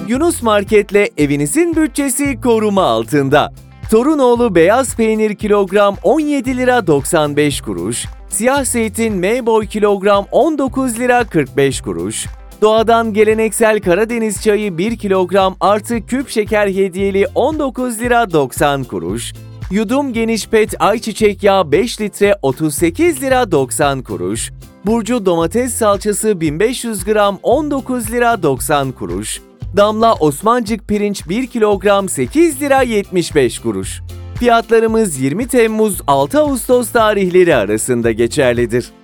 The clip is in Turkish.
Yunus Market'le evinizin bütçesi koruma altında. Torunoğlu beyaz peynir kilogram 17 lira 95 kuruş, siyah zeytin M-Boy kilogram 19 lira 45 kuruş, doğadan geleneksel Karadeniz çayı 1 kilogram artı küp şeker hediyeli 19 lira 90 kuruş, yudum geniş pet ayçiçek yağı 5 litre 38 lira 90 kuruş, Burcu domates salçası 1500 gram 19 lira 90 kuruş, Damla Osmancık pirinç 1 kilogram 8 lira 75 kuruş. Fiyatlarımız 20 Temmuz 6 Ağustos tarihleri arasında geçerlidir.